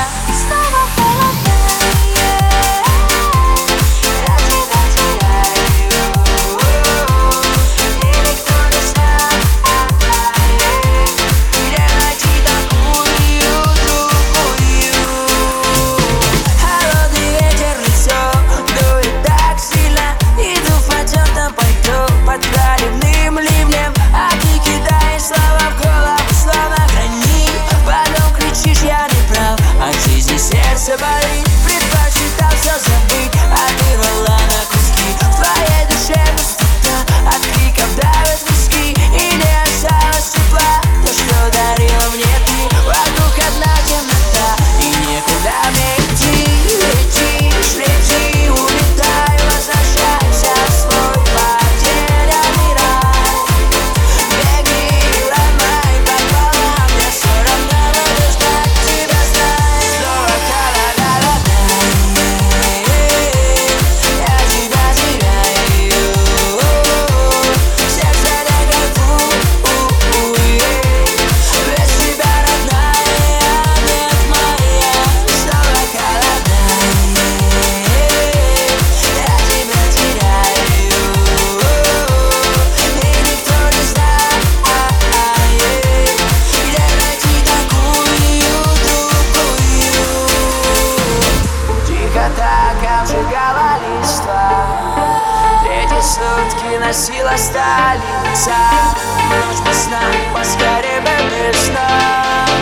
снова холодная. Я тебя теряю, и никто не знает, где найти такую другую. Холодный ветер в лицо дует так сильно, иду в потертом пальто под проливным ливнем, а ты кидаешь слова в голову, словно грани. Потом кричишь: я не прав, от жизни сердце болит. Предпочитал все забыть, а ты рвала на куски. В твоей душе пустота, от криков давят виски, и не осталось тепла, то, что дарила мне ты. Вокруг одна темнота, и некуда мне идти. Летишь, лети, улетай, возвращайся в свой потерянный рай. Беги, ломай пополам, мне все равно, буду ждать тебя, знай. Снова холодная, я тебя теряю, сердце не кайфует, без тебя, родная, нет моя. Снова холодная, я тебя теряю, и никто не знает, где найти такую другую. Тихо так обжигала листва, третьи сутки носила столица. Ночь без сна, поскорее бы без сна.